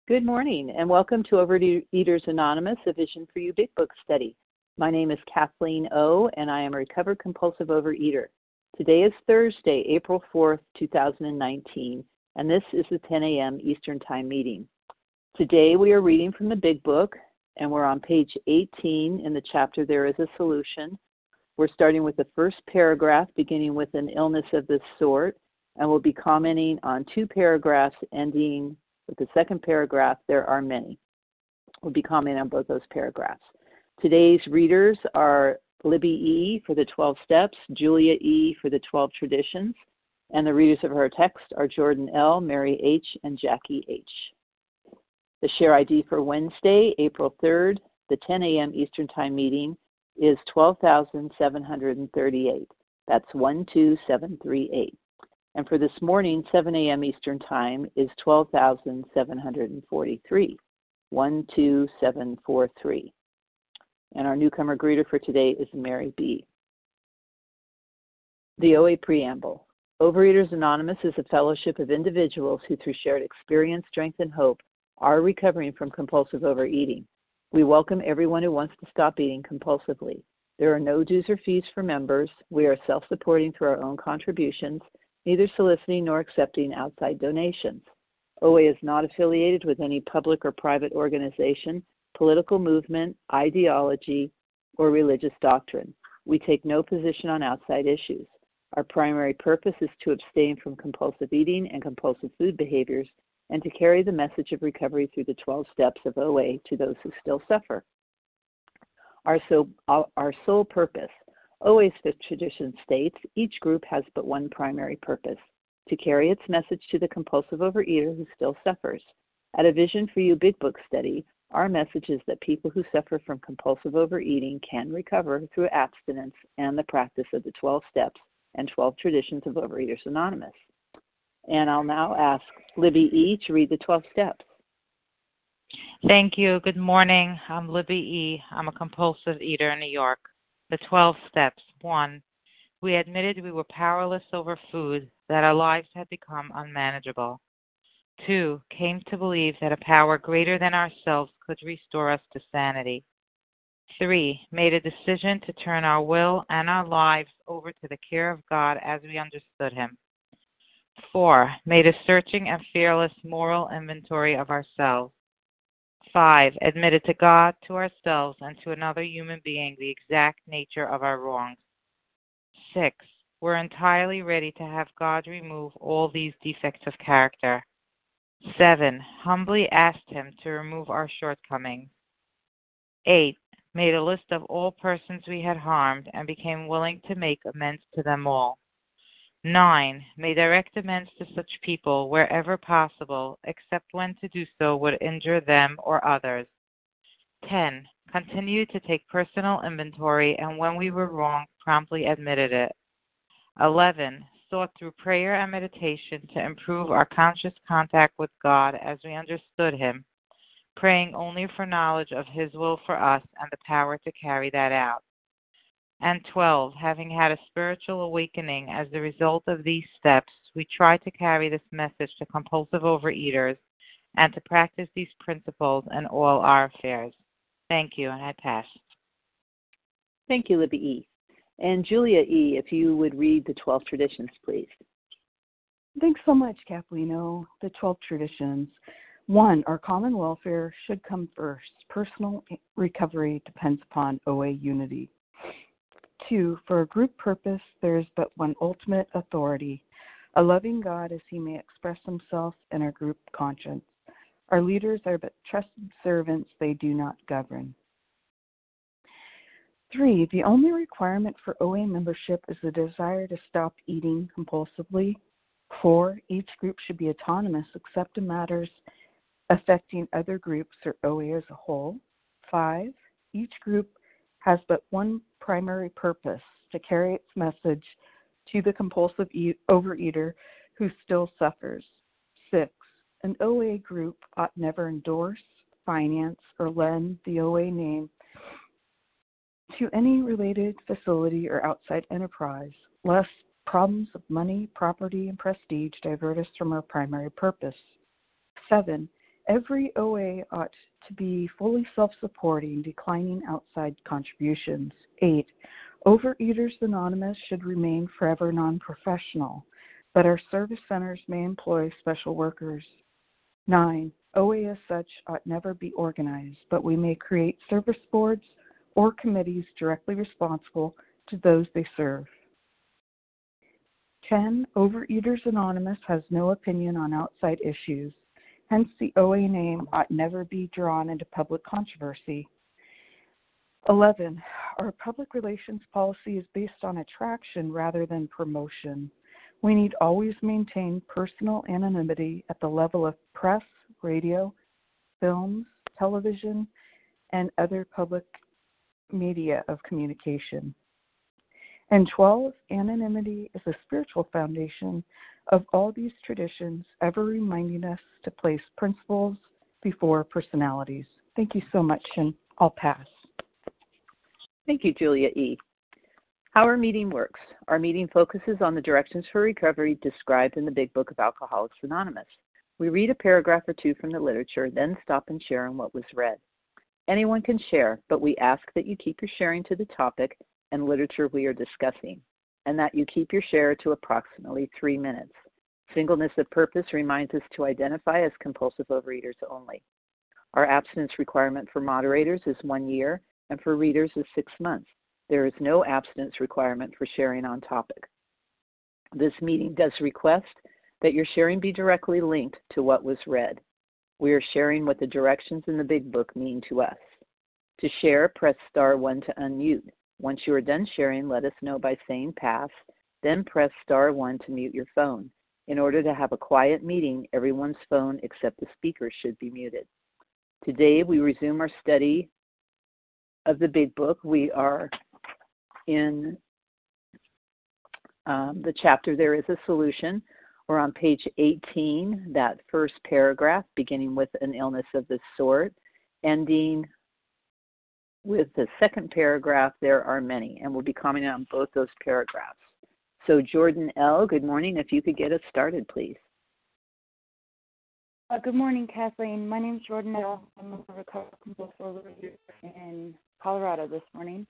Good morning, and welcome to Overeaters Anonymous, a Vision for You Big Book study. My name is Kathleen O., and I am a recovered compulsive overeater. Today is Thursday, April 4th, 2019, and this is the 10 a.m. Eastern Time meeting. Today we are reading from the Big Book, and we're on page 18 in the chapter There is a Solution. We're starting with the first paragraph, beginning with an illness of this sort, and we'll be commenting on two paragraphs ending with the second paragraph, There are many. We'll be commenting on both those paragraphs. Today's readers are Libby E. for the 12 Steps, Julia E. for the 12 Traditions, and the readers of our text are Jordan L., Mary H., and Jackie H. The share ID for Wednesday, April 3rd, the 10 a.m. Eastern Time meeting is 12,738. That's 12738. And for this morning, 7 a.m. Eastern Time is 12,743, 12743. And our newcomer greeter for today is Mary B. The OA Preamble. Overeaters Anonymous is a fellowship of individuals who, through shared experience, strength, and hope, are recovering from compulsive overeating. We welcome everyone who wants to stop eating compulsively. There are no dues or fees for members. We are self-supporting through our own contributions, neither soliciting nor accepting outside donations. OA is not affiliated with any public or private organization, political movement, ideology, or religious doctrine. We take no position on outside issues. Our primary purpose is to abstain from compulsive eating and compulsive food behaviors and to carry the message of recovery through the 12 steps of OA to those who still suffer. Our sole purpose. OA's fifth tradition states each group has but one primary purpose, to carry its message to the compulsive overeater who still suffers. At a Vision for You Big Book study, our message is that people who suffer from compulsive overeating can recover through abstinence and the practice of the 12 steps and 12 traditions of Overeaters Anonymous. And I'll now ask Libby E. to read the 12 steps. Thank you. Good morning. I'm Libby E. I'm a compulsive eater in New York. The 12 steps. 1. We admitted we were powerless over food, that our lives had become unmanageable. 2. Came to believe that a power greater than ourselves could restore us to sanity. 3. Made a decision to turn our will and our lives over to the care of God as we understood Him. 4. Made a searching and fearless moral inventory of ourselves. 5. Admitted to God, to ourselves, and to another human being the exact nature of our wrongs. 6. We're entirely ready to have God remove all these defects of character. 7. Humbly asked Him to remove our shortcomings. 8. Made a list of all persons we had harmed and became willing to make amends to them all. 9. Made direct amends to such people wherever possible, except when to do so would injure them or others. 10. Continued to take personal inventory, and when we were wrong, promptly admitted it. 11. Sought through prayer and meditation to improve our conscious contact with God as we understood Him, praying only for knowledge of His will for us and the power to carry that out. And 12, having had a spiritual awakening as the result of these steps, we try to carry this message to compulsive overeaters and to practice these principles in all our affairs. Thank you, and I pass. Thank you, Libby E. And Julia E., if you would read the 12 traditions, please. Thanks so much, Kathleen O. The 12 traditions. 1, our common welfare should come first. Personal recovery depends upon OA unity. 2, for a group purpose, there is but one ultimate authority, a loving God as He may express Himself in our group conscience. Our leaders are but trusted servants, they do not govern. 3, the only requirement for OA membership is the desire to stop eating compulsively. 4, each group should be autonomous except in matters affecting other groups or OA as a whole. 5, each group has but one primary purpose, to carry its message to the compulsive overeater who still suffers. 6, an OA group ought never endorse, finance, or lend the OA name to any related facility or outside enterprise, lest problems of money, property, and prestige divert us from our primary purpose. 7, Every OA ought to be fully self-supporting, declining outside contributions. 8. Overeaters Anonymous should remain forever non-professional, but our service centers may employ special workers. 9. OA as such ought never be organized, but we may create service boards or committees directly responsible to those they serve. 10. Overeaters Anonymous has no opinion on outside issues. Hence, the OA name ought never be drawn into public controversy. 11. Our public relations policy is based on attraction rather than promotion. We need always maintain personal anonymity at the level of press, radio, films, television, and other public media of communication. And 12, anonymity is the spiritual foundation of all these traditions, ever reminding us to place principles before personalities. Thank you so much, and I'll pass. Thank you, Julia E. How our meeting works. Our meeting focuses on the directions for recovery described in the Big Book of Alcoholics Anonymous. We read a paragraph or two from the literature, then stop and share on what was read. Anyone can share, but we ask that you keep your sharing to the topic and literature we are discussing, and that you keep your share to approximately 3 minutes. Singleness of purpose reminds us to identify as compulsive overeaters only. Our abstinence requirement for moderators is 1 year, and for readers is 6 months. There is no abstinence requirement for sharing on topic. This meeting does request that your sharing be directly linked to what was read. We are sharing what the directions in the Big Book mean to us. To share, press star 1 to unmute. Once you are done sharing, let us know by saying pass, then press star 1 to mute your phone. In order to have a quiet meeting, everyone's phone except the speaker should be muted. Today, we resume our study of the Big Book. We are in the chapter There is a Solution. We're on page 18, that first paragraph, beginning with an illness of this sort, ending with the second paragraph, there are many, and we'll be commenting on both those paragraphs. So Jordan L., good morning. If you could get us started, please. Good morning, Kathleen. My name is Jordan L. I'm a recovered compulsive overeater in Colorado this morning.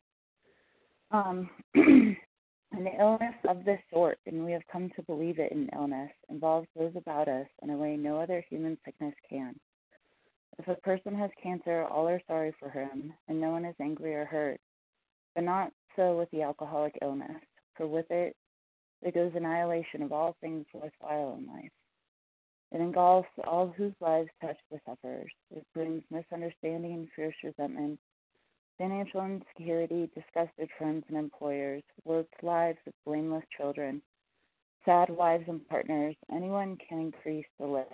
An illness of this sort, and we have come to believe it an illness, involves those about us in a way no other human sickness can. If a person has cancer, all are sorry for him, and no one is angry or hurt. But not so with the alcoholic illness, for with it, there goes annihilation of all things worthwhile in life. It engulfs all whose lives touch the sufferers. It brings misunderstanding and fierce resentment, financial insecurity, disgusted friends and employers, warped lives of blameless children, sad wives and partners. Anyone can increase the list.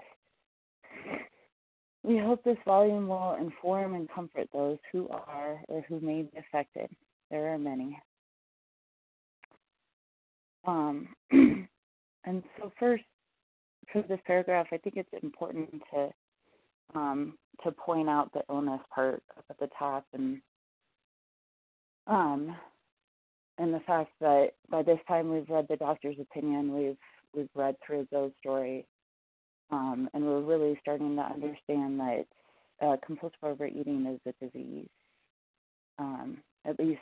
We hope this volume will inform and comfort those who are or who may be affected. There are many. And so first, for this paragraph, I think it's important to point out the illness part up at the top, and the fact that by this time we've read the doctor's opinion, we've read through Joe's story, and we're really starting to understand that compulsive overeating is a disease. At least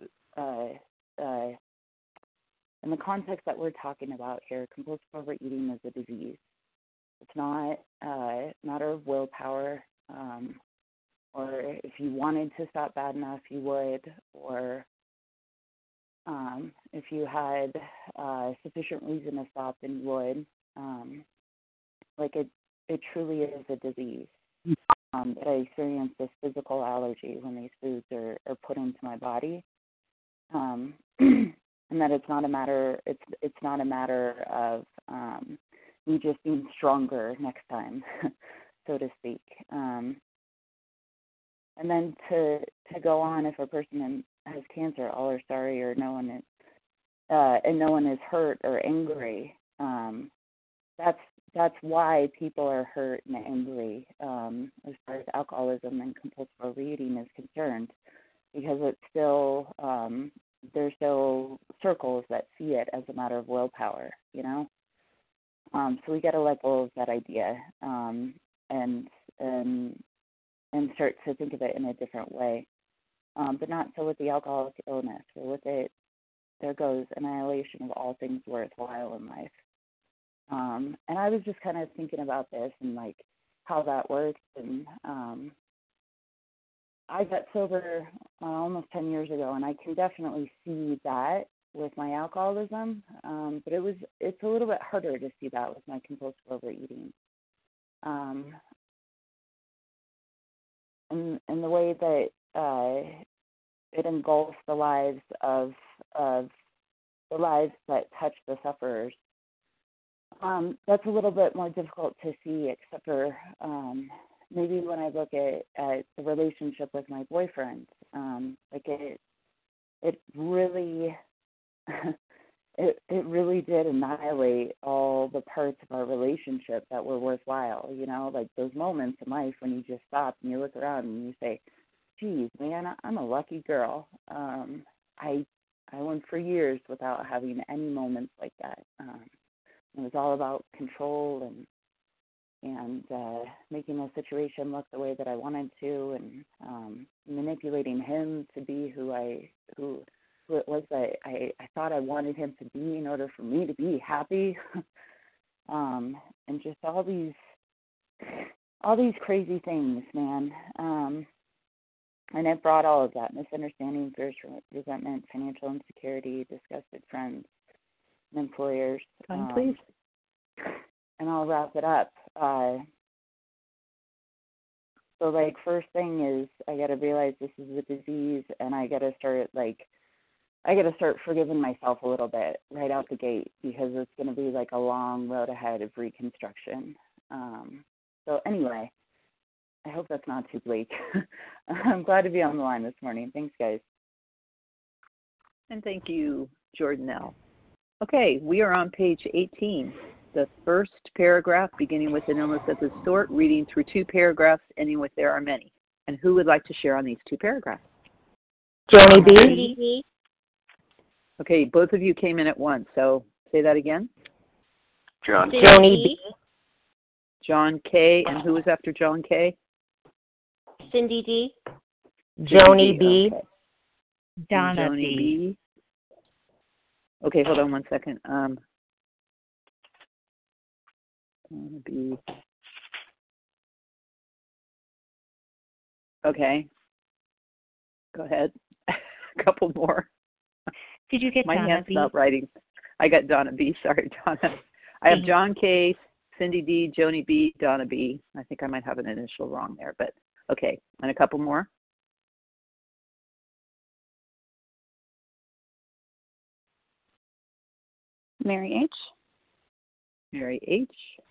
in the context that we're talking about here, compulsive overeating is a disease. It's not a matter of willpower, or if you wanted to stop bad enough, you would, or if you had sufficient reason to stop, then you would. It truly is a disease. I experience this physical allergy when these foods are put into my body, and that it's not a matter of me just being stronger next time, so to speak. And then to go on, if a person has cancer, all are sorry, or no one is hurt or angry. That's why people are hurt and angry as far as alcoholism and compulsive overeating is concerned, because it's still there's still circles that see it as a matter of willpower, you know. So we got to let go of that idea, and and start to think of it in a different way. But not so with the alcoholic illness. Or with it, there goes annihilation of all things worthwhile in life. And I was just kind of thinking about this and like how that works. And I got sober almost 10 years ago, and I can definitely see that with my alcoholism. But it's a little bit harder to see that with my compulsive overeating. And the way that it engulfs the lives of the lives that touch the sufferers. That's a little bit more difficult to see, except for maybe when I look at the relationship with my boyfriend. Like it really it really did annihilate all the parts of our relationship that were worthwhile. You know, like those moments in life when you just stop and you look around and you say, geez, man, I'm a lucky girl. I went for years without having any moments like that. It was all about control and making the situation look the way that I wanted to, and manipulating him to be who it was that I thought I wanted him to be in order for me to be happy. And just all these crazy things, man. And it brought all of that: misunderstanding, fears, resentment, financial insecurity, disgusted friends and employers. Please. And I'll wrap it up. So, like, first thing is I got to realize this is a disease, and I got to start forgiving myself a little bit right out the gate, because it's going to be like a long road ahead of reconstruction. So anyway, I hope that's not too bleak. I'm glad to be on the line this morning. Thanks, guys. And thank you, Jordanelle. Okay, we are on page 18. The first paragraph, beginning with an illness of this sort, reading through two paragraphs, ending with there are many. And who would like to share on these two paragraphs? Joni B. Okay, both of you came in at once, so say that again. Joni B. John K. And who was after John K? Cindy D. Joni B. Okay. Donna Joni B. B. Okay, hold on one second. Donna B. Okay. Go ahead. A couple more. Did you get My Donna hand's B? not writing. I got Donna B. Sorry, Donna. I have John K., Cindy D., Joni B., Donna B. I think I might have an initial wrong there, but okay. And a couple more. Mary H. Mary H.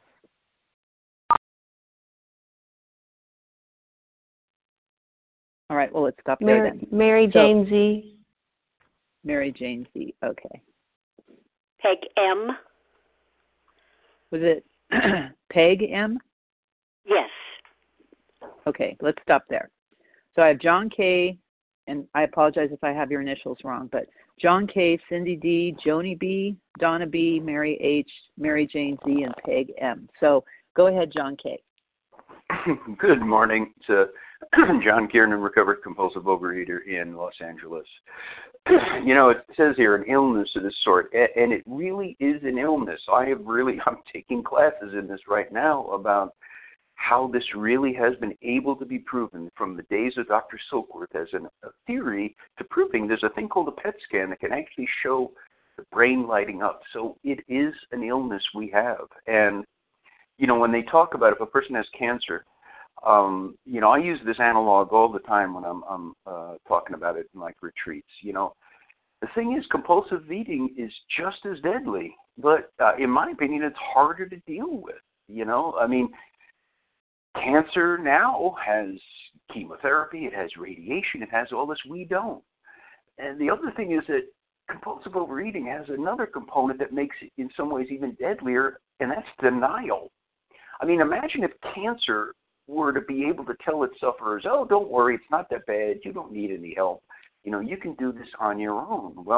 All right, well, let's stop there then. Mary Jane Z. Mary Jane Z. Okay. Peg M. Was it Peg M? Yes. Okay, let's stop there. So I have John K., and I apologize if I have your initials wrong, but John K., Cindy D., Joni B., Donna B., Mary H., Mary Jane Z., and Peg M. So go ahead, John K. Good morning. It's John Kiernan, recovered compulsive overeater in Los Angeles. You know, it says here an illness of this sort, and it really is an illness. I'm taking classes in this right now about how this really has been able to be proven from the days of Dr. Silkworth as a theory to proving there's a thing called a PET scan that can actually show the brain lighting up. So it is an illness we have. And, you know, when they talk about if a person has cancer, you know, I use this analog all the time when I'm talking about it in like retreats. You know, the thing is, compulsive eating is just as deadly, but in my opinion, it's harder to deal with. You know, I mean, cancer now has chemotherapy, it has radiation, it has all this. We don't. And the other thing is that compulsive overeating has another component that makes it in some ways even deadlier, and that's denial. I mean, imagine if cancer were to be able to tell its sufferers, oh, don't worry, it's not that bad, you don't need any help. You know, you can do this on your own. Well,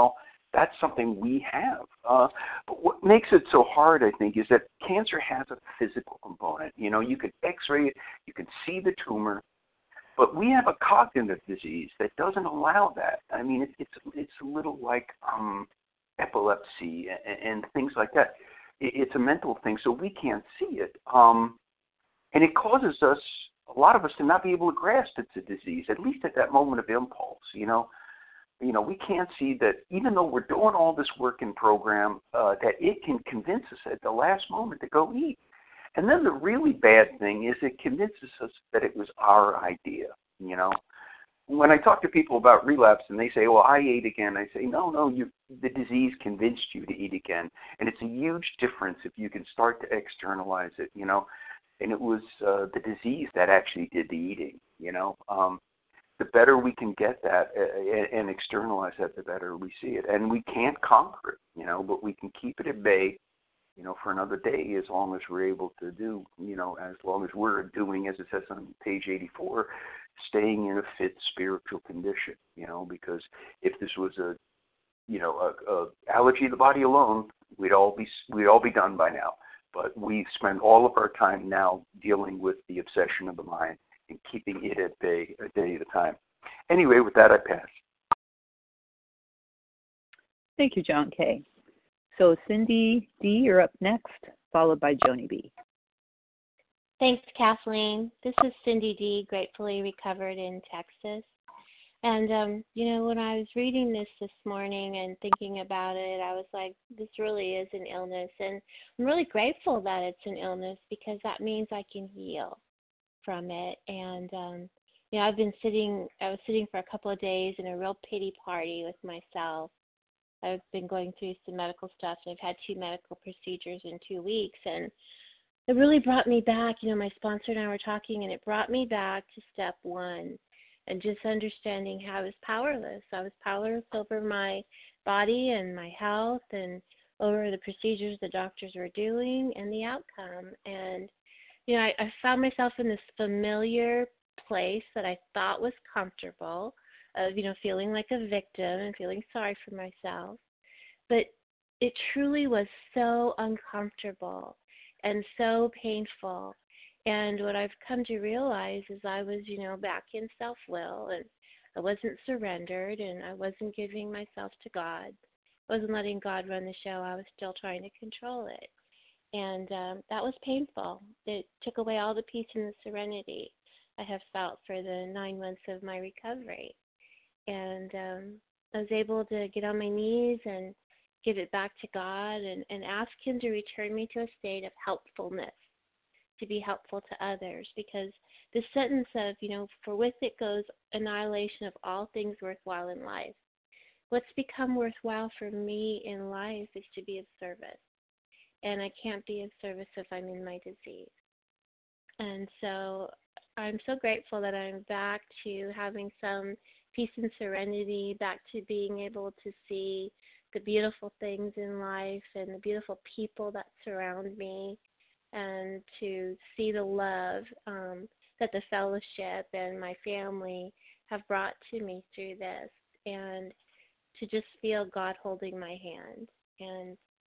that's something we have. But what makes it so hard, I think, is that cancer has a physical component. You can X-ray it, you can see the tumor, but we have a cognitive disease that doesn't allow that. I mean, it's a little like epilepsy and things like that. It's a mental thing, so we can't see it. And it causes us, a lot of us, to not be able to grasp it's a disease, at least at that moment of impulse. We can't see that even though we're doing all this work and program, that it can convince us at the last moment to go eat. And then the really bad thing is it convinces us that it was our idea. When I talk to people about relapse and they say, well, I ate again, I say, no, the disease convinced you to eat again. And it's a huge difference if you can start to externalize it, And it was the disease that actually did the eating, The better we can get that and externalize that, the better we see it. And we can't conquer it, but we can keep it at bay, for another day as long as we're able to do, as long as we're doing, as it says on page 84, staying in a fit spiritual condition, because if this was a allergy of the body alone, we'd all be done by now. But we spend all of our time now dealing with the obsession of the mind and keeping it at bay a day at a time. Anyway, with that, I pass. Thank you, John K. So Cindy D., you're up next, followed by Joni B. Thanks, Kathleen. This is Cindy D., gratefully recovered in Texas. And, when I was reading this morning and thinking about it, I was like, this really is an illness. And I'm really grateful that it's an illness because that means I can heal from it. And, I was sitting for a couple of days in a real pity party with myself. I've been going through some medical stuff. I've had 2 medical procedures in 2 weeks. And it really brought me back. My sponsor and I were talking, and it brought me back to step 1. And just understanding how I was powerless. I was powerless over my body and my health and over the procedures the doctors were doing and the outcome. And, I found myself in this familiar place that I thought was comfortable of, feeling like a victim and feeling sorry for myself. But it truly was so uncomfortable and so painful. And what I've come to realize is I was, back in self-will, and I wasn't surrendered, and I wasn't giving myself to God. I wasn't letting God run the show. I was still trying to control it. And that was painful. It took away all the peace and the serenity I have felt for the 9 months of my recovery. And I was able to get on my knees and give it back to God and ask Him to return me to a state of helpfulness, to be helpful to others, because the sentence of, for with it goes annihilation of all things worthwhile in life. What's become worthwhile for me in life is to be of service. And I can't be of service if I'm in my disease. And so I'm so grateful that I'm back to having some peace and serenity, back to being able to see the beautiful things in life and the beautiful people that surround me, and to see the love that the fellowship and my family have brought to me through this, and to just feel God holding my hand. And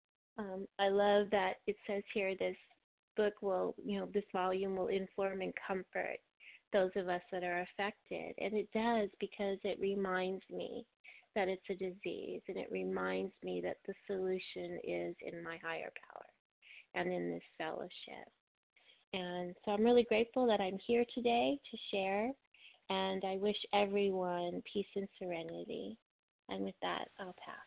I love that it says here this book will, this volume will inform and comfort those of us that are affected. And it does, because it reminds me that it's a disease, and it reminds me that the solution is in my higher power and in this fellowship. And so I'm really grateful that I'm here today to share, and I wish everyone peace and serenity. And with that, I'll pass.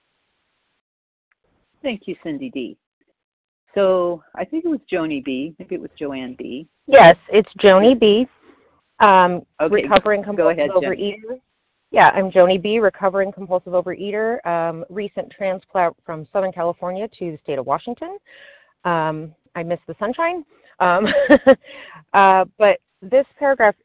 Thank you, Cindy D. So I think it was Joni B. Maybe it was Joanne B. Yes, it's Joni B. Okay. Recovering compulsive overeater. Yeah, I'm Joni B., recovering compulsive overeater, recent transplant from Southern California to the state of Washington. I miss the sunshine. But this paragraph,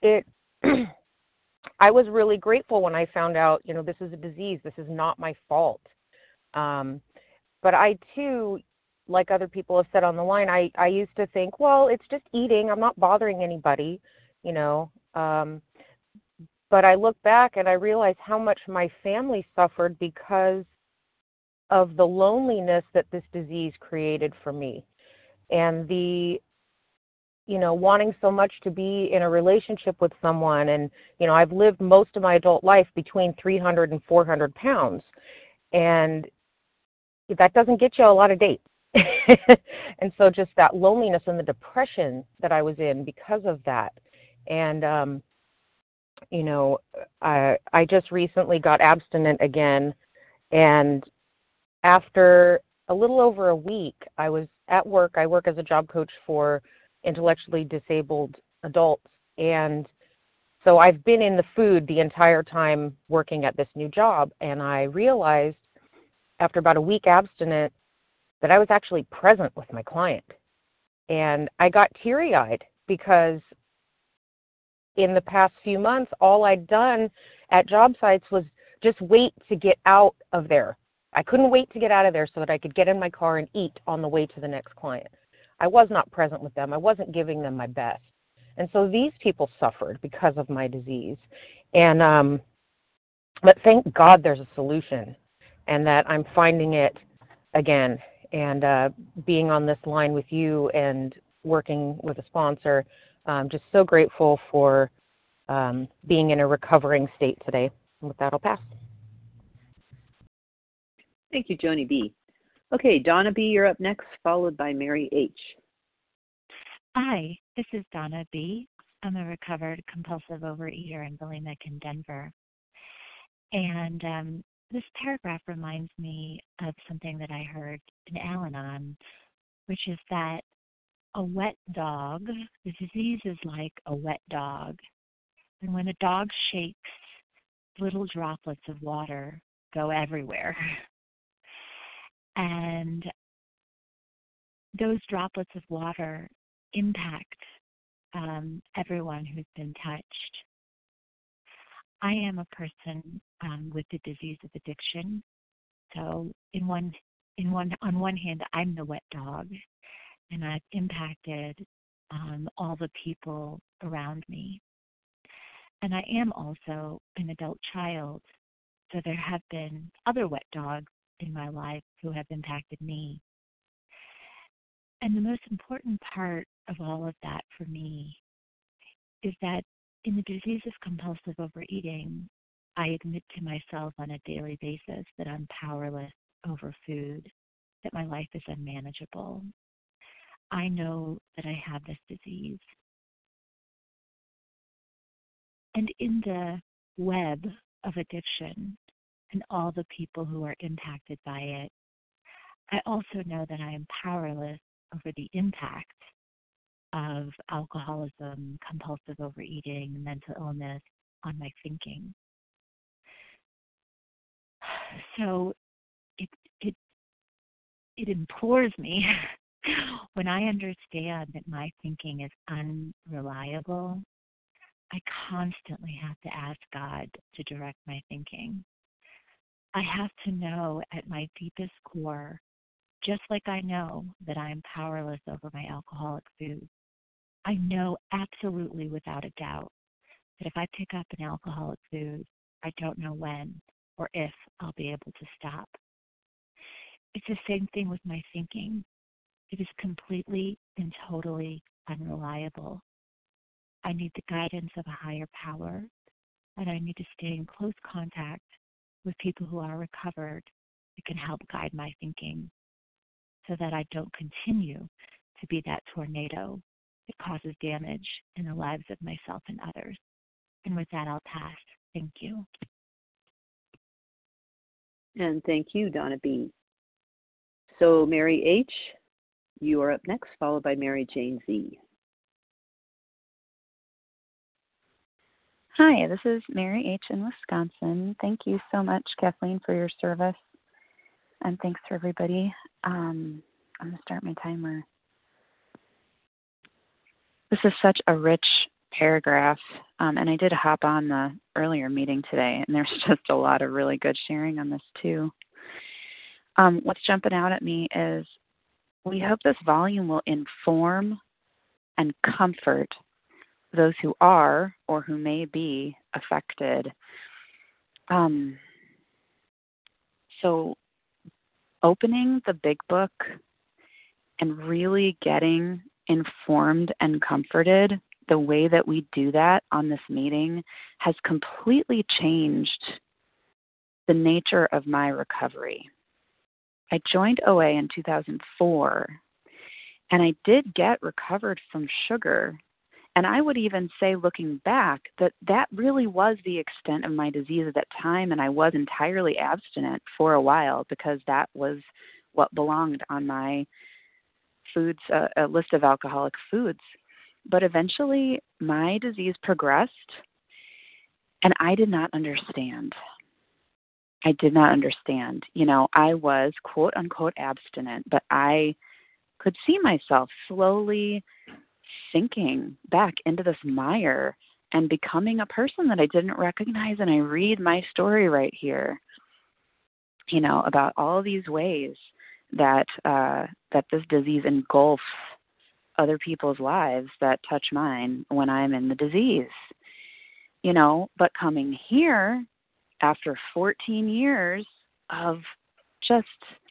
I was really grateful when I found out, this is a disease. This is not my fault. But I, too, like other people have said on the line, I used to think, well, it's just eating. I'm not bothering anybody, But I look back and I realize how much my family suffered because of the loneliness that this disease created for me, and the, wanting so much to be in a relationship with someone. And, I've lived most of my adult life between 300 and 400 pounds. And that doesn't get you a lot of dates. And so just that loneliness and the depression that I was in because of that. And, I just recently got abstinent again. And after a little over a week, I was at work. I work as a job coach for intellectually disabled adults. And so I've been in the food the entire time working at this new job. And I realized after about a week abstinent that I was actually present with my client. And I got teary-eyed because in the past few months, all I'd done at job sites was just wait to get out of there. I couldn't wait to get out of there so that I could get in my car and eat on the way to the next client. I was not present with them. I wasn't giving them my best. And so these people suffered because of my disease. And but thank God there's a solution, and that I'm finding it again. And being on this line with you and working with a sponsor, just so grateful for being in a recovering state today. And with that, I'll pass. Thank you, Joni B. Okay, Donna B., you're up next, followed by Mary H. Hi, this is Donna B. I'm a recovered compulsive overeater and bulimic in Denver. And this paragraph reminds me of something that I heard in Al-Anon, which is that a wet dog, the disease is like a wet dog. And when a dog shakes, little droplets of water go everywhere. And those droplets of water impact everyone who's been touched. I am a person with the disease of addiction. So on one hand, I'm the wet dog, and I've impacted all the people around me. And I am also an adult child, so there have been other wet dogs in my life who have impacted me. And the most important part of all of that for me is that in the disease of compulsive overeating, I admit to myself on a daily basis that I'm powerless over food, that my life is unmanageable. I know that I have this disease. And in the web of addiction and all the people who are impacted by it, I also know that I am powerless over the impact of alcoholism, compulsive overeating, mental illness on my thinking. So it implores me when I understand that my thinking is unreliable. I constantly have to ask God to direct my thinking. I have to know at my deepest core, just like I know that I am powerless over my alcoholic food, I know absolutely without a doubt that if I pick up an alcoholic food, I don't know when or if I'll be able to stop. It's the same thing with my thinking. It is completely and totally unreliable. I need the guidance of a higher power, and I need to stay in close contact with people who are recovered that can help guide my thinking so that I don't continue to be that tornado that causes damage in the lives of myself and others. And with that, I'll pass. Thank you. And thank you, Donna B. So Mary H., you are up next, followed by Mary Jane Z. Hi, this is Mary H. in Wisconsin. Thank you so much, Kathleen, for your service. And thanks for everybody. I'm going to start my timer. This is such a rich paragraph, and I did hop on the earlier meeting today, and there's just a lot of really good sharing on this too. What's jumping out at me is we hope this volume will inform and comfort those who are or who may be affected. So opening the big book and really getting informed and comforted, the way that we do that on this meeting has completely changed the nature of my recovery. I joined OA in 2004, and I did get recovered from sugar. And I would even say, looking back, that really was the extent of my disease at that time, and I was entirely abstinent for a while because that was what belonged on my foods, a list of alcoholic foods. But eventually, my disease progressed, and I did not understand. I did not understand. I was quote unquote abstinent, but I could see myself slowly sinking back into this mire and becoming a person that I didn't recognize. And I read my story right here, about all these ways that this disease engulfs other people's lives that touch mine when I'm in the disease. But coming here after 14 years of just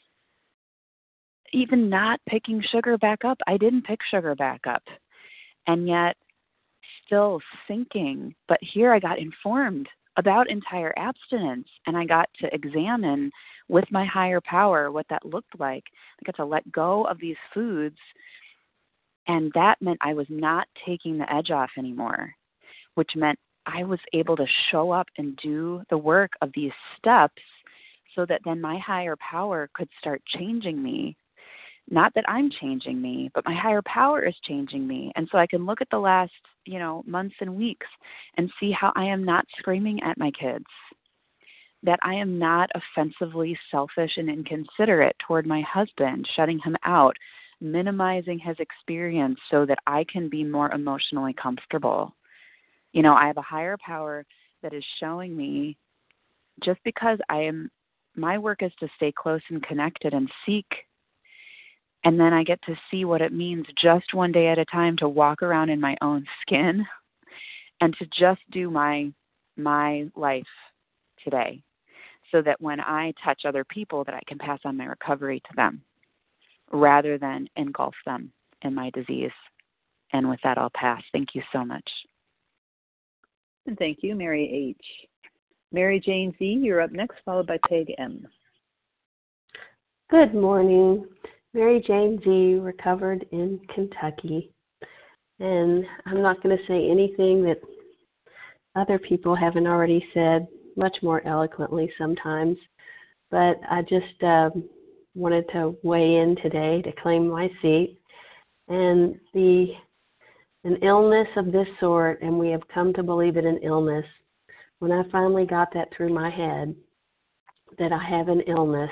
even not picking sugar back up, I didn't pick sugar back up, and yet still sinking. But here I got informed about entire abstinence, and I got to examine with my higher power what that looked like. I got to let go of these foods, and that meant I was not taking the edge off anymore, which meant I was able to show up and do the work of these steps so that then my higher power could start changing me. Not that I'm changing me, but my higher power is changing me. And so I can look at the last, months and weeks and see how I am not screaming at my kids, that I am not offensively selfish and inconsiderate toward my husband, shutting him out, minimizing his experience so that I can be more emotionally comfortable. I have a higher power that is showing me, just because my work is to stay close and connected and seek. And then I get to see what it means just one day at a time to walk around in my own skin and to just do my life today, so that when I touch other people, that I can pass on my recovery to them rather than engulf them in my disease. And with that, I'll pass. Thank you so much. And thank you, Mary H. Mary Jane Z., you're up next, followed by Peg M. Good morning. Mary Jane Z., recovered in Kentucky. And I'm not going to say anything that other people haven't already said, much more eloquently sometimes. But I just wanted to weigh in today to claim my seat. And an illness of this sort, and we have come to believe it an illness, when I finally got that through my head, that I have an illness,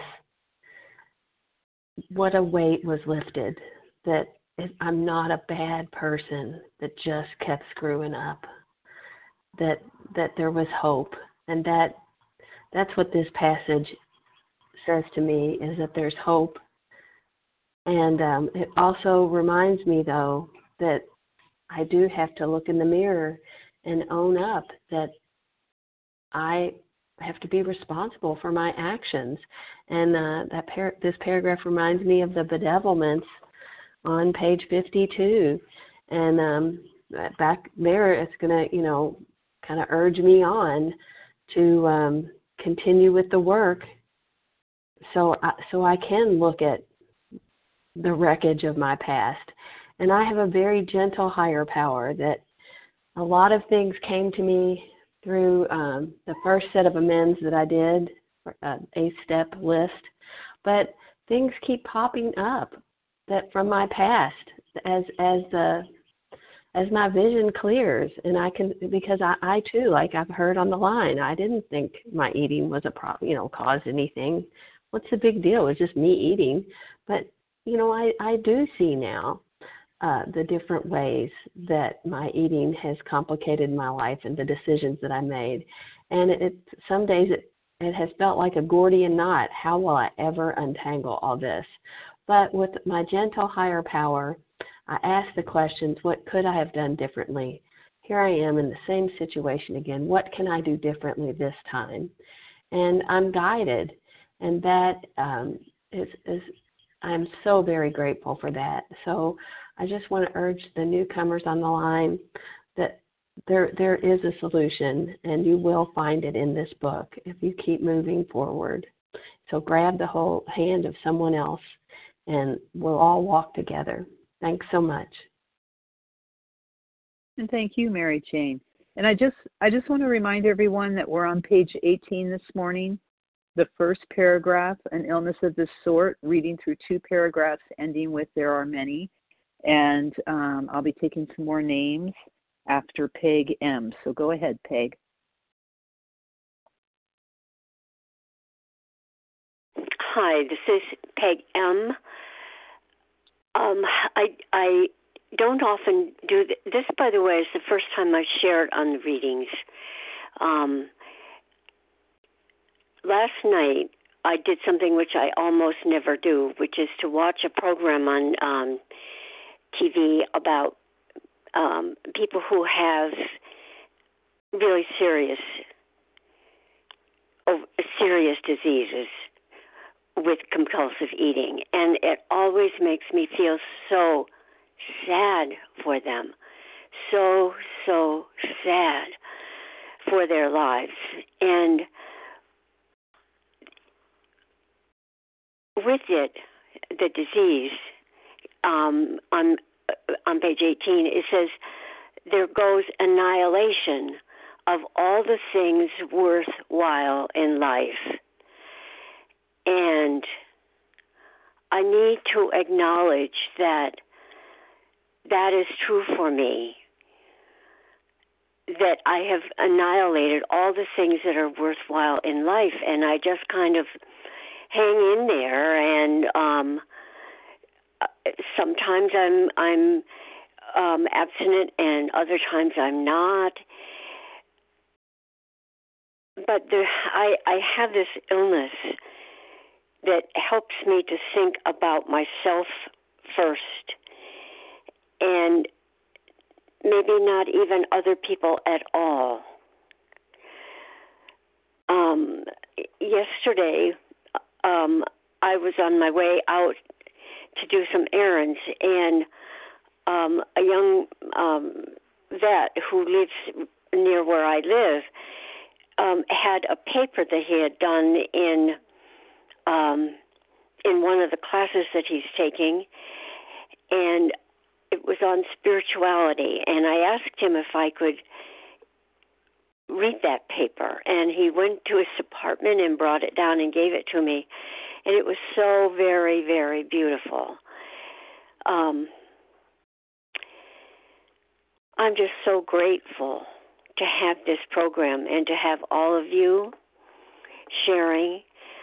what a weight was lifted, that I'm not a bad person that just kept screwing up, that there was hope. And that's what this passage says to me, is that there's hope. And it also reminds me, though, that I do have to look in the mirror and own up that I have to be responsible for my actions. And this paragraph reminds me of the bedevilments on page 52. And back there, it's going to, kind of urge me on to continue with the work, so I can look at the wreckage of my past. And I have a very gentle higher power that a lot of things came to me through the first set of amends that I did, a step list. But things keep popping up that from my past as my vision clears, and I can, because I too, like I've heard on the line, I didn't think my eating was a problem, caused anything. What's the big deal? It's just me eating. But I do see now the different ways that my eating has complicated my life and the decisions that I made. And some days it has felt like a Gordian knot. How will I ever untangle all this? But with my gentle higher power, I ask the questions, what could I have done differently? Here I am in the same situation again. What can I do differently this time? And I'm guided. And that is I'm so very grateful for that. So I just want to urge the newcomers on the line that there is a solution, and you will find it in this book if you keep moving forward. So grab the whole hand of someone else, and we'll all walk together. Thanks so much. And thank you, Mary Jane. And I just want to remind everyone that we're on page 18 this morning. The first paragraph, an illness of this sort, reading through 2 paragraphs ending with there are many. And I'll be taking some more names after Peg M. So go ahead, Peg. Hi, this is Peg M. I don't often do this. By the way, is the first time I've shared on the readings. Last night I did something which I almost never do, which is to watch a program on TV about people who have really serious diseases with compulsive eating, and it always makes me feel so sad for them, so sad for their lives. And with it, the disease, on page 18, it says, there goes annihilation of all the things worthwhile in life. And I need to acknowledge that that is true for me, that I have annihilated all the things that are worthwhile in life, and I just kind of hang in there, and sometimes I'm abstinent, and other times I'm not. But I have this illness that helps me to think about myself first, and maybe not even other people at all. Yesterday, I was on my way out to do some errands, and a young vet who lives near where I live had a paper that he had done in one of the classes that he's taking, and it was on spirituality, and I asked him if I could read that paper, and he went to his apartment and brought it down and gave it to me, and it was so very, very beautiful. I'm just so grateful to have this program and to have all of you sharing,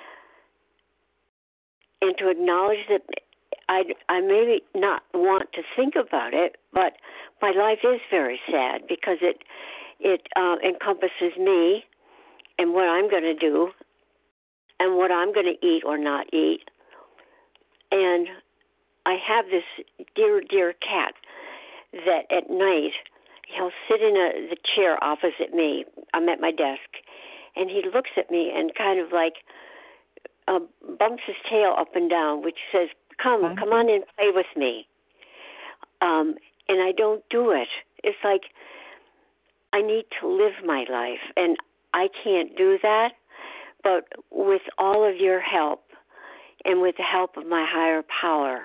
and to acknowledge that I maybe not want to think about it, but my life is very sad because it encompasses me and what I'm going to do and what I'm going to eat or not eat. And I have this dear, dear cat that at night he'll sit in the chair opposite me. I'm at my desk, and he looks at me and kind of like bumps his tail up and down, which says, come on and play with me. And I don't do it. It's like I need to live my life, and I can't do that. But with all of your help and with the help of my higher power,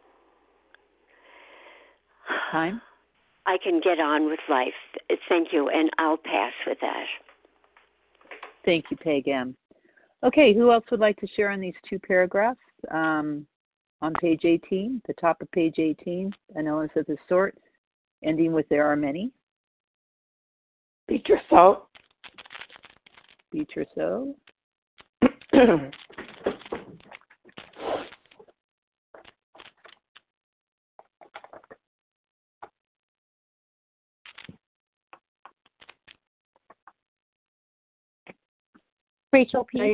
I can get on with life. Thank you, and I'll pass with that. Thank you, Peg M. Okay, who else would like to share on these 2 paragraphs? On page 18, the top of page 18, an illness of this sort, ending with there are many. Beatrice. Beatrice. Rachel P.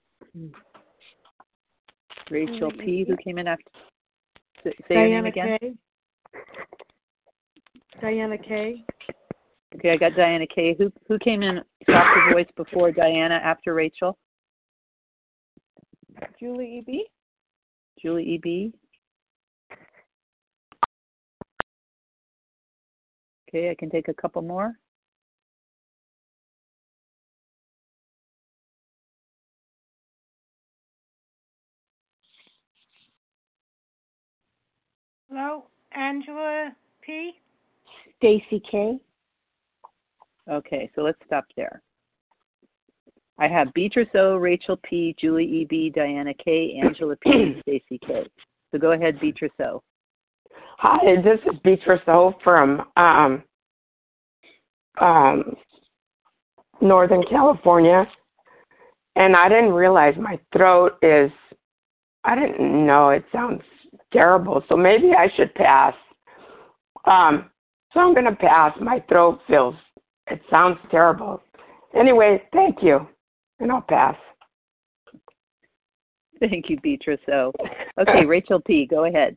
Rachel P. Who came in after? Say Diana your name again. K. Diana K. Okay, I got Diana K. Who came in softer voice before Diana after Rachel? Julie E.B. Julie E.B.? Okay, I can take a couple more. Hello, Angela P. Stacy K. Okay, so let's stop there. I have Beatrice O, Rachel P, Julie E.B., Diana K, Angela P, and Stacy K. So go ahead, Beatrice O. Hi, this is Beatrice O from Northern California. And I didn't realize my throat is, I didn't know, it sounds terrible. So maybe I should pass. So I'm going to pass. My throat feels, it sounds terrible. Anyway, thank you. And I'll pass. Thank you, Beatrice O. Okay, Rachel P., go ahead.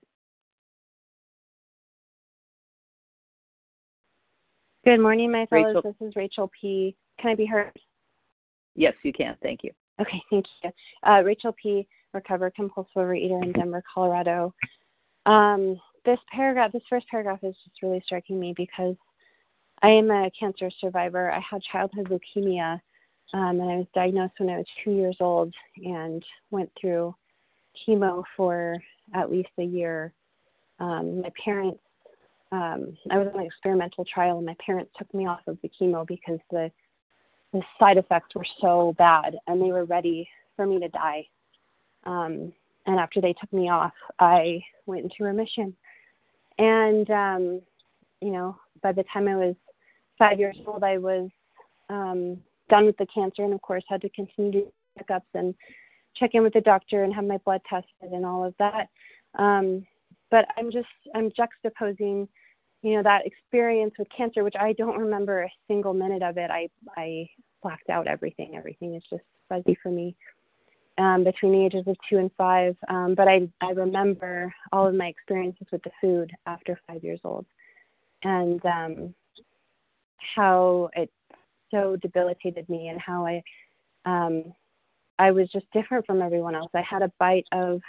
Good morning, my fellows. Rachel. This is Rachel P. Can I be heard? Yes, you can. Thank you. Okay, thank you. Rachel P., recovered compulsive overeater in Denver, Colorado. This first paragraph is just really striking me because I am a cancer survivor. I had childhood leukemia, and I was diagnosed when I was 2 years old and went through chemo for at least a year. My parents, I was on an experimental trial, and my parents took me off of the chemo because the side effects were so bad, and they were ready for me to die. And after they took me off, I went into remission. And, by the time I was 5 years old, I was done with the cancer, and of course had to continue to do checkups and check in with the doctor and have my blood tested and all of that. But I'm juxtaposing, that experience with cancer, which I don't remember a single minute of it. I blacked out everything. Everything is just fuzzy for me between the ages of 2 and 5. But I remember all of my experiences with the food after 5 years old, and how it so debilitated me, and how I was just different from everyone else. I had a bite of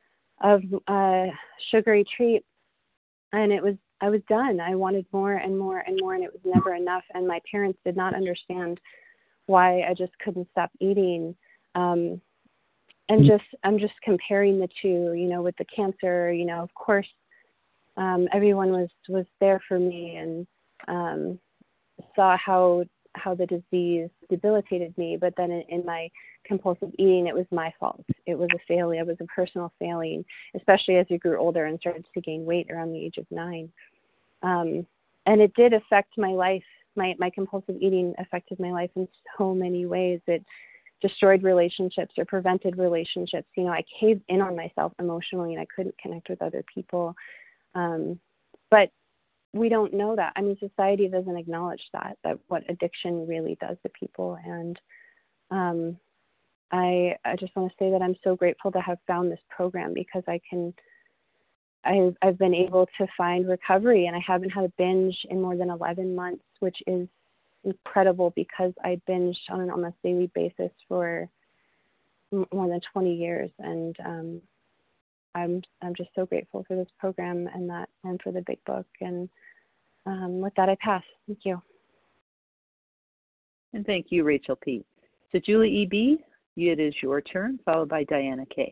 sugary treat, and I was done. I wanted more and more and more, and it was never enough. And my parents did not understand why I just couldn't stop eating. I'm just comparing the two, with the cancer. Of course, everyone was there for me and saw how the disease debilitated me. But then in my compulsive eating, it was my fault. It was a failing. It was a personal failing, especially as I grew older and started to gain weight around the age of 9. And it did affect my life. My compulsive eating affected my life in so many ways. It destroyed relationships or prevented relationships. I caved in on myself emotionally, and I couldn't connect with other people. But we don't know that. Society doesn't acknowledge that what addiction really does to people. And I just want to say that I'm so grateful to have found this program, because I've been able to find recovery, and I haven't had a binge in more than 11 months, which is incredible, because I binged on an almost daily basis for more than 20 years. And I'm just so grateful for this program and for the big book. And with that, I pass. Thank you. And thank you, Rachel P. So Julie E.B., it is your turn, followed by Diana K.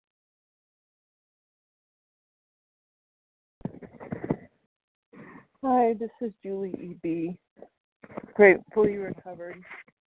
Hi, this is Julie E.B., gratefully recovered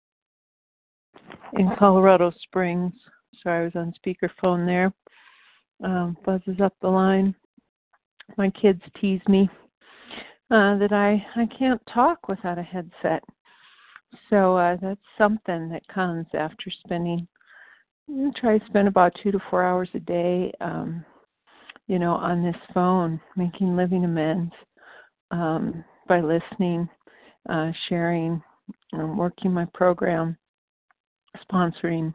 in Colorado Springs. Sorry, I was on speakerphone there. Buzzes up the line. My kids tease me that I can't talk without a headset. So that's something that comes after spending, try to spend about 2 to 4 hours a day, on this phone, making living amends by listening, sharing, working my program, sponsoring,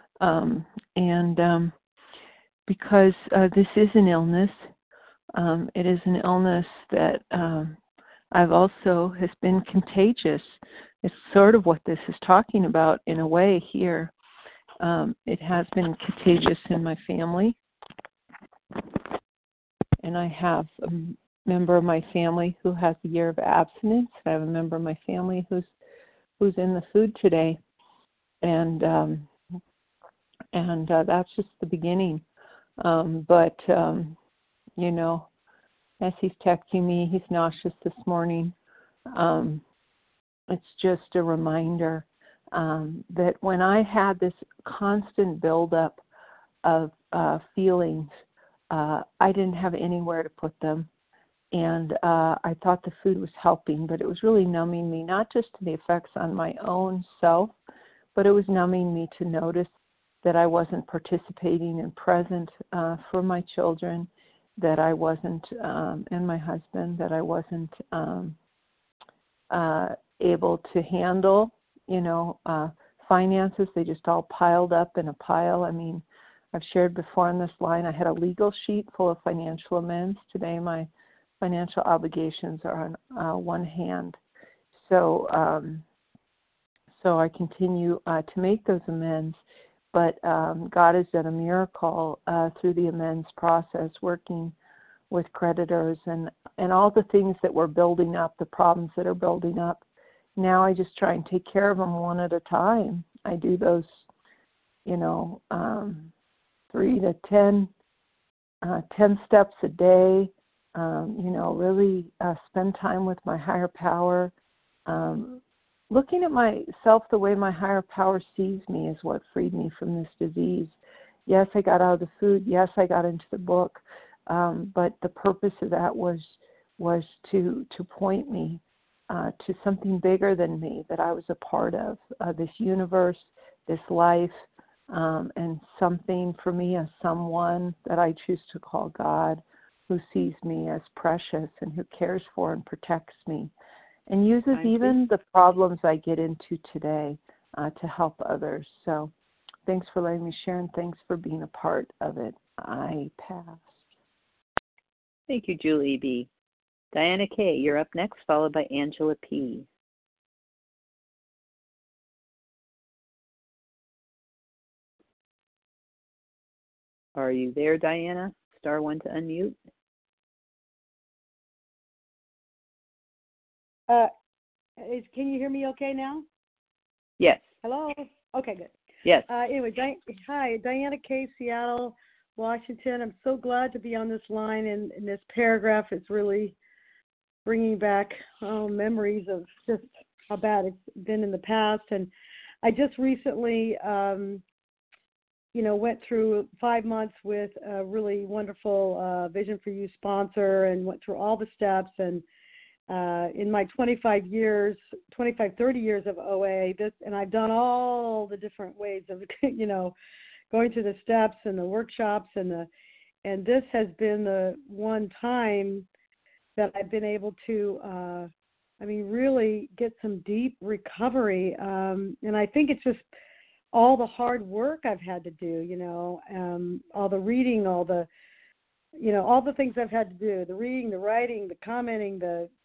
and because this is an illness, it is an illness that I've also has been contagious. It's sort of what this is talking about in a way here. It has been contagious in my family. And I have a member of my family who has a year of abstinence. I have a member of my family who's in the food today, and that's just the beginning. But you know, as he's texting me, he's nauseous this morning. It's just a reminder that when I had this constant buildup of feelings, I didn't have anywhere to put them. And I thought the food was helping, but it was really numbing me, not just to the effects on my own self, but it was numbing me to notice that I wasn't participating and present for my children, that I wasn't, and my husband, that I wasn't able to handle, finances. They just all piled up in a pile. I mean, I've shared before on this line, I had a legal sheet full of financial amends. Today, my financial obligations are on one hand. So I continue to make those amends, but God has done a miracle through the amends process, working with creditors and all the things that were building up, the problems that are building up. Now I just try and take care of them one at a time. I do those, 3 to 10 steps a day. Really spend time with my higher power. Looking at myself the way my higher power sees me is what freed me from this disease. Yes, I got out of the food. Yes, I got into the book. But the purpose of that was to point me to something bigger than me, that I was a part of, this universe, this life, and something for me, as someone that I choose to call God, who sees me as precious and who cares for and protects me, and uses even the problems I get into today to help others. So thanks for letting me share, and thanks for being a part of it. I pass. Thank you, Julie B. Diana K., you're up next, followed by Angela P. Are you there, Diana? Star 1 to unmute. Can you hear me okay now? Yes. Hello? Okay, good. Yes. Anyway, hi, Diana K., Seattle, Washington. I'm so glad to be on this line, and this paragraph is really bringing back memories of just how bad it's been in the past. And I just recently, went through 5 months with a really wonderful Vision for You sponsor, and went through all the steps. And in my 30 years of OA, and I've done all the different ways of, going through the steps and the workshops, and this has been the one time that I've been able to, really get some deep recovery. And I think it's just all the hard work I've had to do, all the reading, all the things I've had to do, the reading, the writing, the commenting,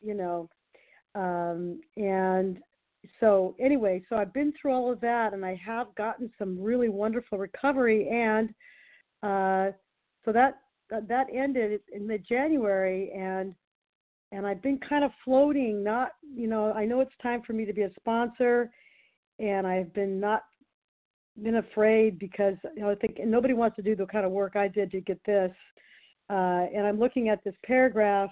and so anyway, so I've been through all of that, and I have gotten some really wonderful recovery, and so that ended in mid-January, and I've been kind of floating, not, I know it's time for me to be a sponsor, and I've been afraid because, I think nobody wants to do the kind of work I did to get this. And I'm looking at this paragraph,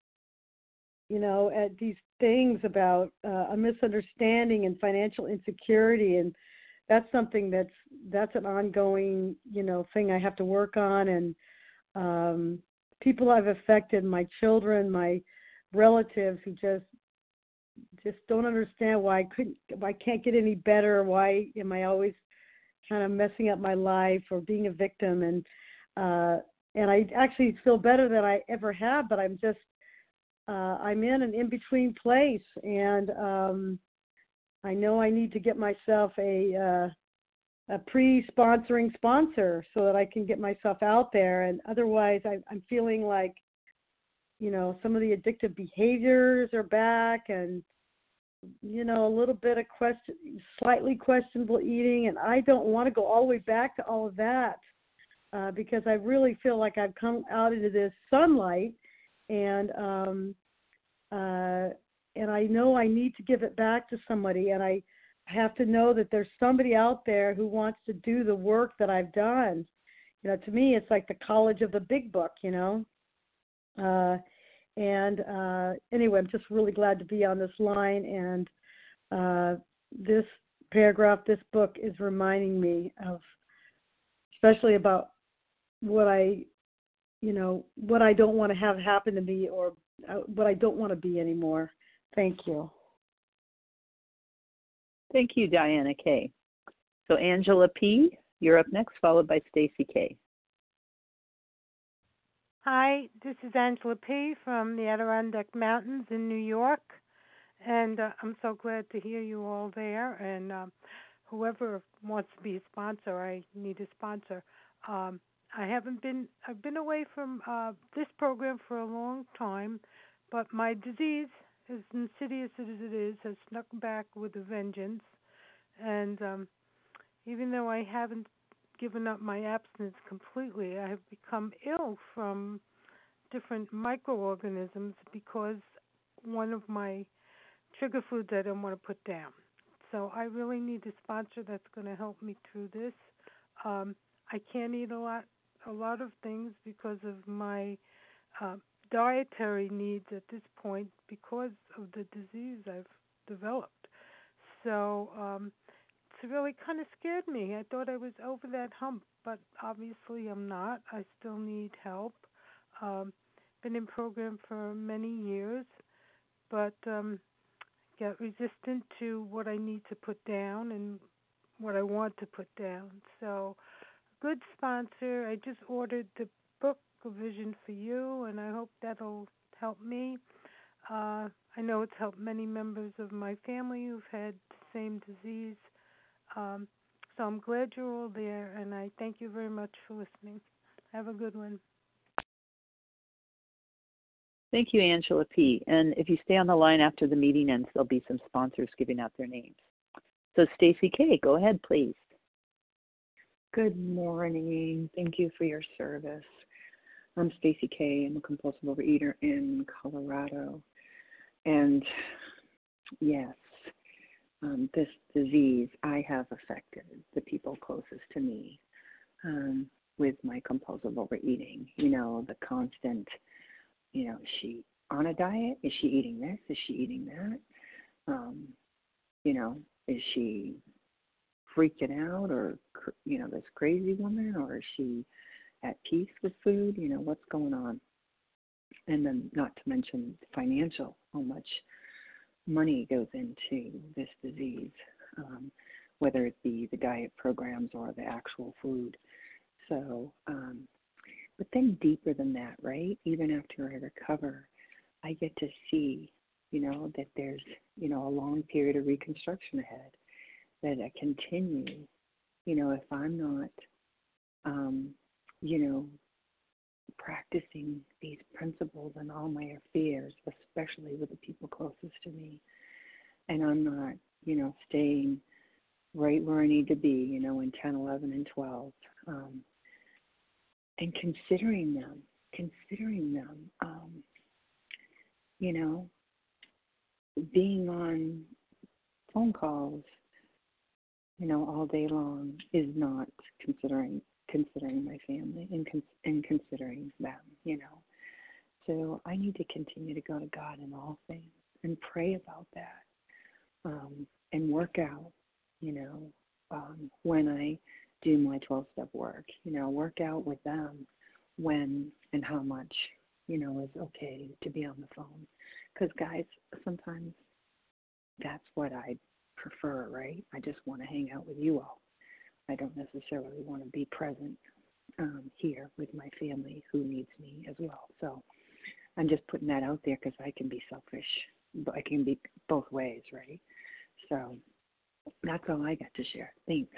at these things about a misunderstanding and financial insecurity, and that's something that's an ongoing, thing I have to work on. And people I've affected, my children, my relatives, who just don't understand why I can't get any better. Why am I always kind of messing up my life or being a victim? And I actually feel better than I ever have, but I'm just, I'm in an in-between place, and I know I need to get myself a pre-sponsoring sponsor so that I can get myself out there, and otherwise I'm feeling like, some of the addictive behaviors are back, and, a little bit of slightly questionable eating, and I don't want to go all the way back to all of that. because I really feel like I've come out into this sunlight, and I know I need to give it back to somebody, and I have to know that there's somebody out there who wants to do the work that I've done. To me, it's like the college of the big book, Anyway, I'm just really glad to be on this line, and this paragraph, this book is reminding me of, especially about what I don't want to have happen to me, or what I don't want to be anymore. Thank you. Thank you, Diana K. So Angela P., you're up next, followed by Stacy K. Hi, this is Angela P. from the Adirondack Mountains in New York, and I'm so glad to hear you all there. And whoever wants to be a sponsor, I need a sponsor. I've been away from this program for a long time, but my disease, as insidious as it is, has snuck back with a vengeance. And even though I haven't given up my abstinence completely, I have become ill from different microorganisms because one of my trigger foods I don't want to put down. So I really need a sponsor that's going to help me through this. I can't eat a lot of things because of my dietary needs at this point because of the disease I've developed. So it's really kind of scared me. I thought I was over that hump, but obviously I'm not. I still need help. Been in program for many years, but get resistant to what I need to put down and what I want to put down. So good sponsor. I just ordered the book, A Vision for You, and I hope that'll help me. I know it's helped many members of my family who've had the same disease. So I'm glad you're all there, and I thank you very much for listening. Have a good one. Thank you, Angela P. And if you stay on the line after the meeting ends, there'll be some sponsors giving out their names. So Stacy K., go ahead, please. Good morning. Thank you for your service. I'm Stacy K. I'm a compulsive overeater in Colorado. And yes, this disease I have affected the people closest to me with my compulsive overeating. The constant, is she on a diet? Is she eating this? Is she eating that? Is she freaking out, or, this crazy woman, or is she at peace with food? What's going on? And then not to mention financial, how much money goes into this disease, whether it be the diet programs or the actual food. So, but then deeper than that, right? Even after I recover, I get to see, that there's, a long period of reconstruction ahead, that I continue, if I'm not, practicing these principles in all my affairs, especially with the people closest to me, and I'm not, staying right where I need to be, in 10, 11, and 12, and considering them, being on phone calls, all day long is not considering my family and considering them, So I need to continue to go to God in all things and pray about that, and work out, when I do my 12-step work, work out with them when and how much, is okay to be on the phone. Because, guys, sometimes that's what I prefer, right? I just want to hang out with you all. I don't necessarily want to be present here with my family who needs me as well. So I'm just putting that out there because I can be selfish, but I can be both ways, right? So that's all I got to share. Thanks.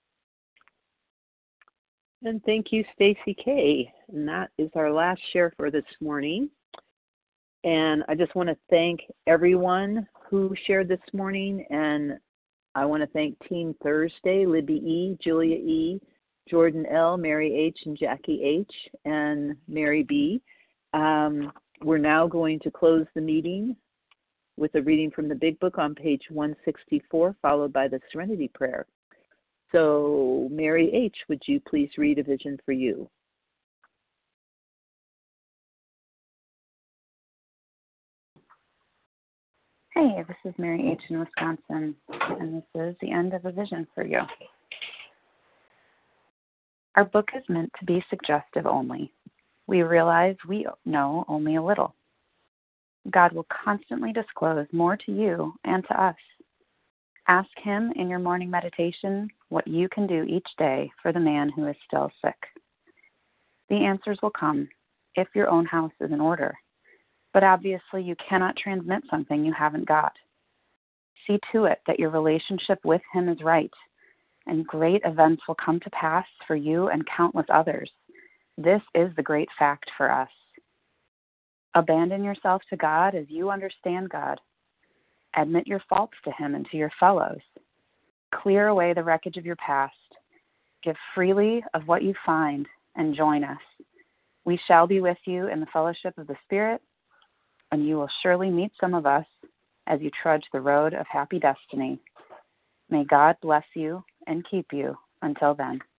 And thank you, Stacy K. And that is our last share for this morning. And I just want to thank everyone who shared this morning. And I want to thank Team Thursday, Libby E., Julia E., Jordan L., Mary H., and Jackie H., and Mary B. We're now going to close the meeting with a reading from the Big Book on page 164, followed by the Serenity Prayer. So, Mary H., would you please read A Vision for You? Hey, this is Mary H. in Wisconsin, and this is the end of A Vision for You. Our book is meant to be suggestive only. We realize we know only a little. God will constantly disclose more to you and to us. Ask Him in your morning meditation what you can do each day for the man who is still sick. The answers will come if your own house is in order, but obviously you cannot transmit something you haven't got. See to it that your relationship with Him is right, and great events will come to pass for you and countless others. This is the great fact for us. Abandon yourself to God as you understand God. Admit your faults to Him and to your fellows. Clear away the wreckage of your past. Give freely of what you find and join us. We shall be with you in the fellowship of the Spirit, and you will surely meet some of us as you trudge the road of happy destiny. May God bless you and keep you until then.